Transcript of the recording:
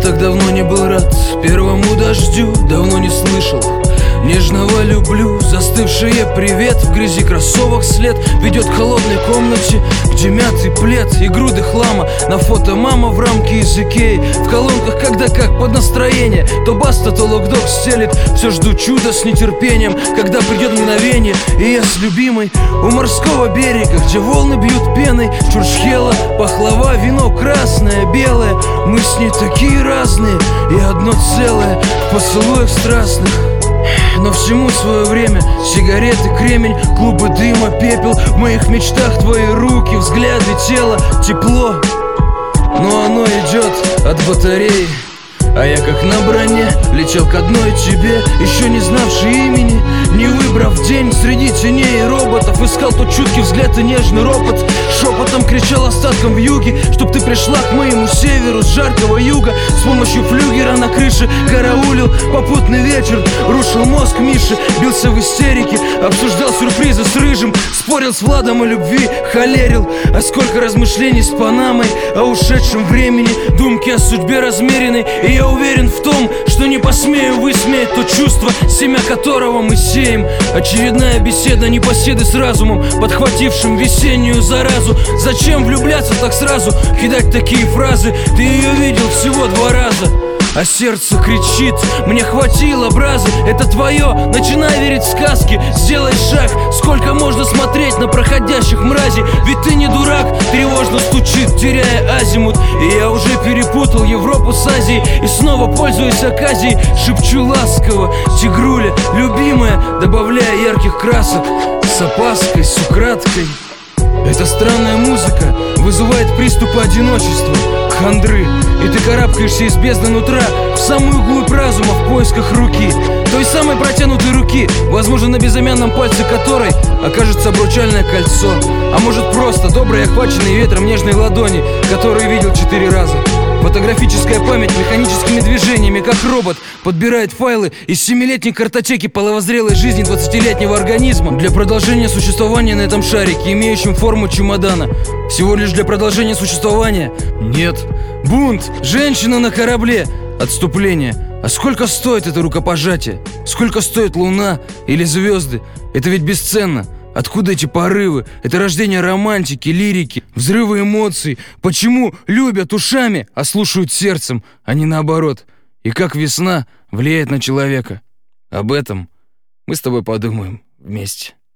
так давно не был рад первому дождю, давно не слышал нежного люблю. Застывшие привет, в грязи кроссовок след ведет к холодной комнате, где мятый плед и груды хлама. На фото мама в рамке из Икеи, в колонках когда как под настроение. То Баста, то Локдог стелит. Все жду чуда с нетерпением, когда придет мгновение, и я с любимой у морского берега, где волны бьют пеной. Чурчхела, пахлава, вино красное, белое. Мы с ней такие разные и одно целое в поцелуях страстных. Но всему свое время. Сигареты, кремень, клубы дыма, пепел. В моих мечтах твои руки, взгляды, тело, тепло. Но оно идет от батареи, а я как на броне летел к одной тебе, еще не знавшей имени, не выбрав день среди теней и роботов. Искал тот чуткий взгляд и нежный ропот. Шепотом кричал остатком вьюги, чтоб ты пришла к моему северу с жаркого юга. С помощью флюгера на крыше караулил попутный вечер. Рушил мозг Миши, бился в истерике, обсуждал сюрпризы с Рыжим, спорил с Владом о любви, холерил. А сколько размышлений с Панамой о ушедшем времени, думки о судьбе размеренной. И я уверен в том, что не посмею высмеять то чувство, семя которого мы сеем. Очередная беседа непоседы с разумом, подхватившим весеннюю заразу. Зачем влюбляться так сразу, кидать такие фразы? Ты ее видел всего 2 раза, а сердце кричит: мне хватило, бразы, это твое. Начинай верить в сказки, сделай шаг. Сколько можно смотреть на проходящих мразей? Ведь ты не дурак, тревожно стучит, теряя азимут. И я уже перепутал Европу с Азией, и снова, пользуясь оказией, шепчу ласково: тигруля, любимая, добавляя ярких красок, с опаской, с украдкой. Эта странная музыка вызывает приступы одиночества, хандры. И ты карабкаешься из бездны нутра в самую глубь разума в поисках руки, той самой протянутой руки, возможно, на безымянном пальце которой окажется обручальное кольцо. А может, просто добрые, охваченные ветром нежной ладони, которые видел 4 раза. Фотографическая память механическими движениями, как робот, подбирает файлы из 7-летней картотеки половозрелой жизни 20-летнего организма для продолжения существования на этом шарике, имеющем форму чемодана. Всего лишь для продолжения существования? Нет. Бунт, женщина на корабле, отступление. А сколько стоит это рукопожатие? Сколько стоит луна или звезды? Это ведь бесценно. Откуда эти порывы? Это рождение романтики, лирики, взрывы эмоций. Почему любят ушами, а слушают сердцем, а не наоборот? И как весна влияет на человека? Об этом мы с тобой подумаем вместе.